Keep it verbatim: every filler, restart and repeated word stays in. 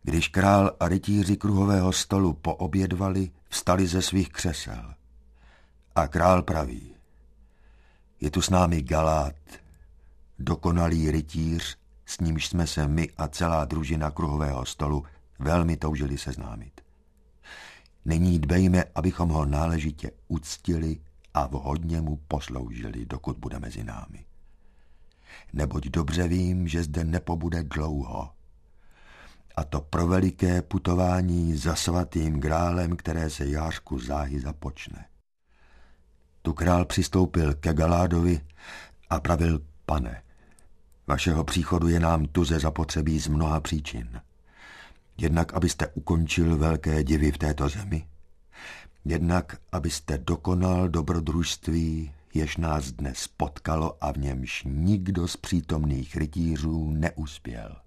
Když král a rytíři kruhového stolu poobědvali, vstali ze svých křesel. A král praví: je tu s námi Galát, dokonalý rytíř, s nímž jsme se my a celá družina kruhového stolu velmi toužili seznámit. Nyní dbejme, abychom ho náležitě uctili a vhodně mu posloužili, dokud bude mezi námi. Neboť dobře vím, že zde nepobude dlouho. A to pro veliké putování za svatým grálem, které se jářku záhy započne. Tu král přistoupil ke Galádovi a pravil: pane, vašeho příchodu je nám tuze zapotřebí z mnoha příčin. Jednak, abyste ukončil velké divy v této zemi, jednak, abyste dokonal dobrodružství, jež nás dnes potkalo a v němž nikdo z přítomných rytířů neuspěl.